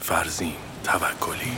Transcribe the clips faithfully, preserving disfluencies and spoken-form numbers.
فرزین توکلی.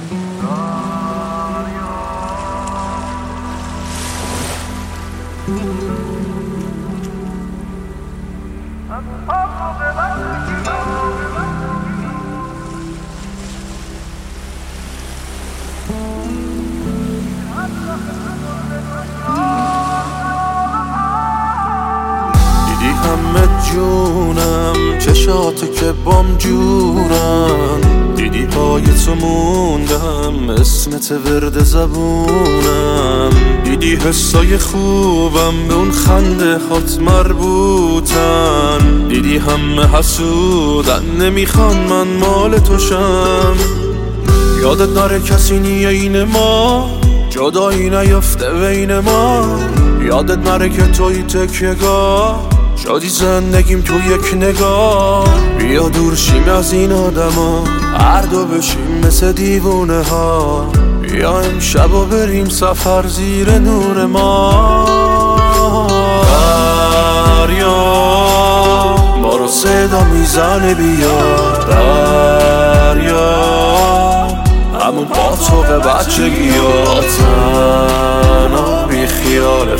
دیدی همه جونم چشاتو که بام جورم، دیدی پای تو موندم اسمت ورد زبونم، دیدی حسای خوبم به اون خنده هات مربوطن، دیدی همه حسودن نمیخوان من مال توشم. یادت نره کسی نیه این ما، جدایی نیفته بین ما، یادت نره که توی تکیه‌گاه شدی زندگیم تو یک نگاه. بیا دور شیم از این آدما، هر دو بشیم مثل دیوونه ها، بیا امشب و بریم سفر زیر نور ما. دریا ما رو صدا میزنه، بیا دریا همون پاتوق بچگی ها، تنها بی خیال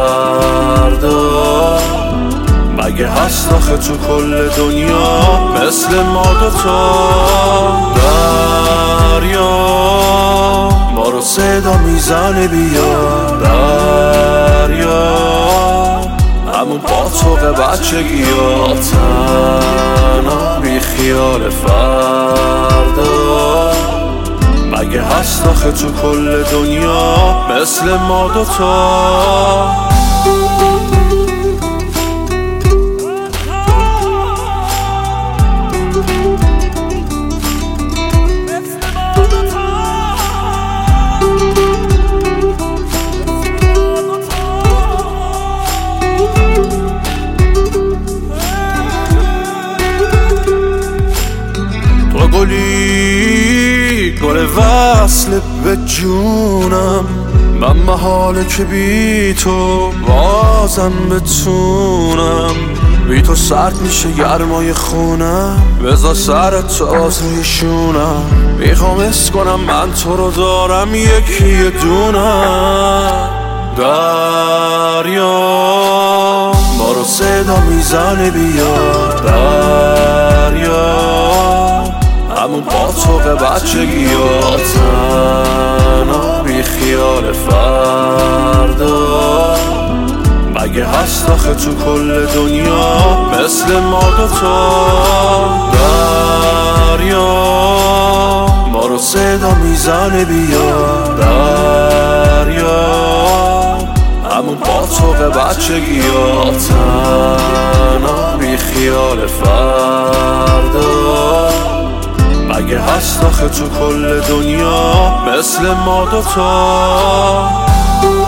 فردا. مگه هست آخه تو کل دنیا مثل ما دوتا؟ دریا ما رو صدا میزنه، بیا دریا همون پاتوق بچگی ها، تنها بی خیال فردا. مگه هست آخه تو کل دنیا مثل ما دوتا؟ تو گلی گل وصل به جونم، من محاله که بی تو بازم بتونم. بی تو سرد میشه گرمای خونم، بذار سرت تو آزوی شونم. میخوام حس کنم من تو رو دارم یکی دونم. دریا ما رو صدا میزنه، بیا دریا همون پاتوق بچگی ها، تنها بی خیال فردا. مگه هست آخه تو کل دنیا مثل ما دوتا؟ دریا ما رو صدا میزنه، بیا دریا همون پاتوق بچگی ها، تنها بی خیال فردا. مگه هست آخه تو کل دنیا مثل ما دوتا؟